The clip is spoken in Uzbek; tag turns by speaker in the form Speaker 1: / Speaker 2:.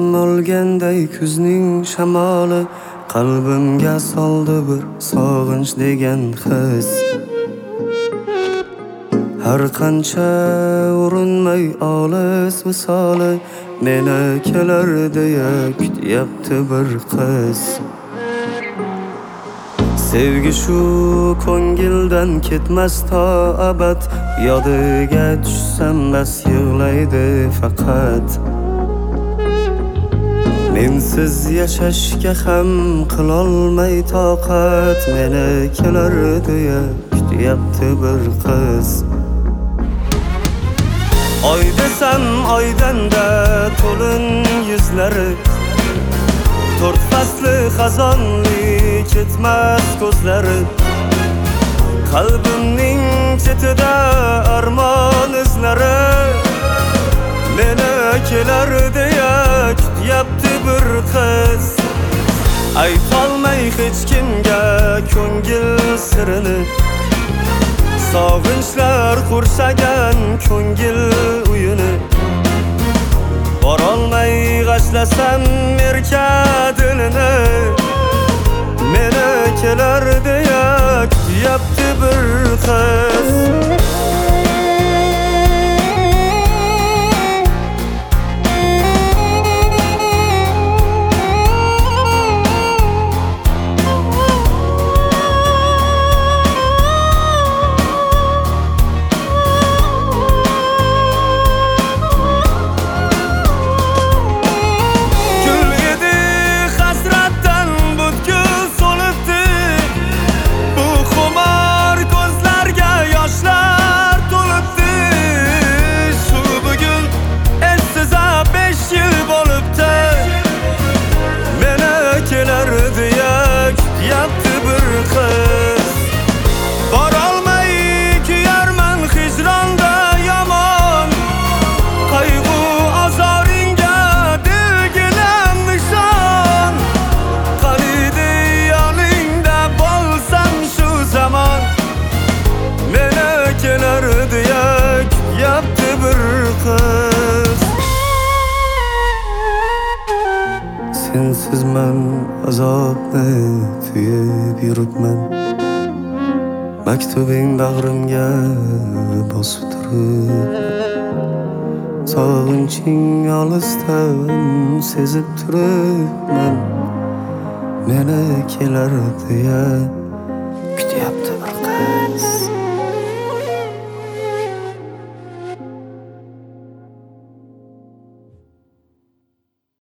Speaker 1: olganday kuzning shamoli qalbimga soldi bir sog'inch degan his. Har qancha urinmay olis visoli meni kelar deya kutyapti bir qiz. Sevgi shu ko'ngildan ketmas to abad, yodiga tushsam bas yig'laydi faqat. Mensiz yashashga ham qilolmay toqat, meni kelar deya kutyapti bir qiz. Oy desam oydanda to'lin yuzlari, to'rt fasli xazonli ketmas ko'zlari, qalbimning chetida armon izlari, meni kelar deya kutyapti bir qiz. Aytolmay hech kimga ko'ngil sirini, sog'inchlar qurshagan ko'ngil uyini, borolmay g'ashlasam erka dilini, meni kelar deya kutyapti bir qiz. Yaptı bir kız. Borolmay kuyarman hicronda yomon, qayg'u azoringga dilgilam nishon. Qaniydi yoningda bo'lsam shu zamon, meni kelar deya yaptı bir kız. Sensiz men azobni tuyib yuribman, maktubing bag'rimga bosib turib, sog'inching olisdan sezib turibman, meni kelar deya kutyapti.